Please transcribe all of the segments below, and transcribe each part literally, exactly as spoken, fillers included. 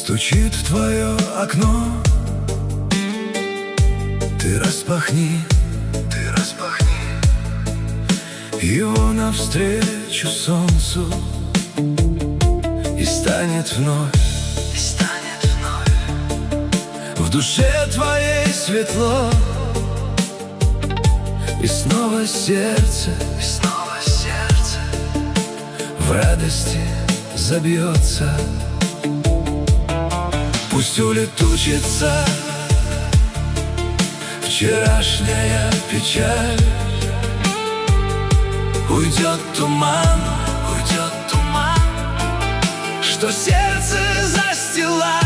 Стучит в твое окно. Ты распахни, ты распахни его навстречу солнцу, и станет вновь, и станет вновь в душе твоей светло, и снова сердце, и снова сердце в радости забьется. Пусть улетучится вчерашняя печаль, уйдет туман, уйдет туман, что сердце застилает.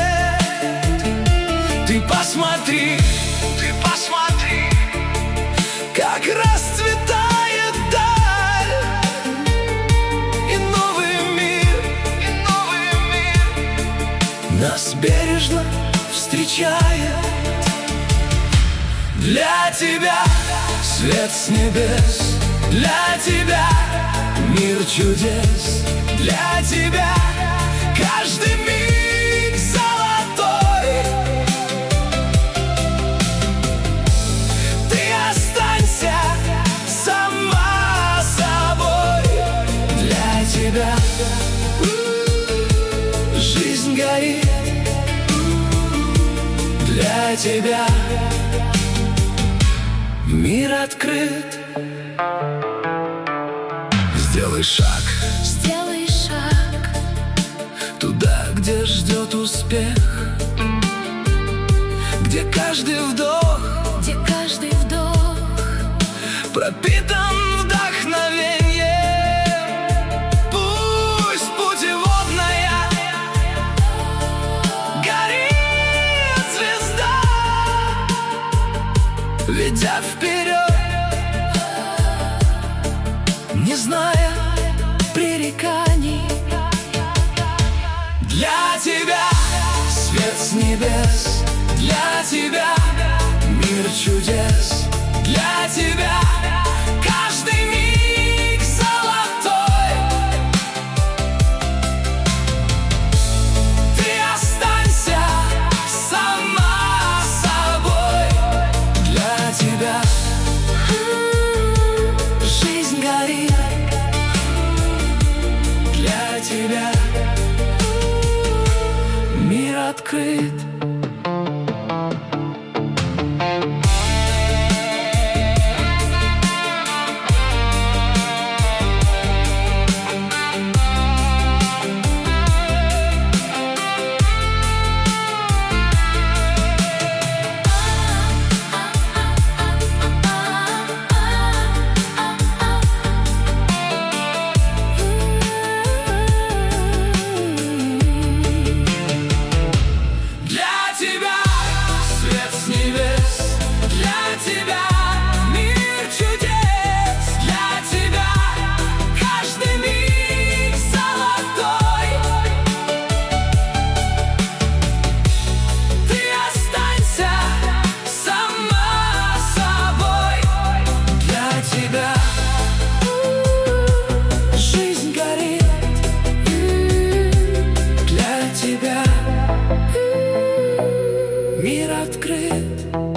Ты посмотри, ты посмотри, как расцветает даль, и новый мир, и новый мир нас бережно встречает. Для тебя свет с небес, для тебя мир чудес, для тебя каждый миг золотой. Ты останься сама собой. Для тебя жизнь горит, для тебя мир открыт. Сделай шаг, сделай шаг туда, где ждет успех, где каждый вдох, где каждый вдох пропитан вдохновением. Пусть путеводная горит звезда, ведя вперед, не зная пререканий. Для тебя свет с небес, для тебя мир чудес, для тебя каждый миг золотой. Ты останься сама собой. Для тебя жизнь горит, для тебя мир открыт. Мир открыт.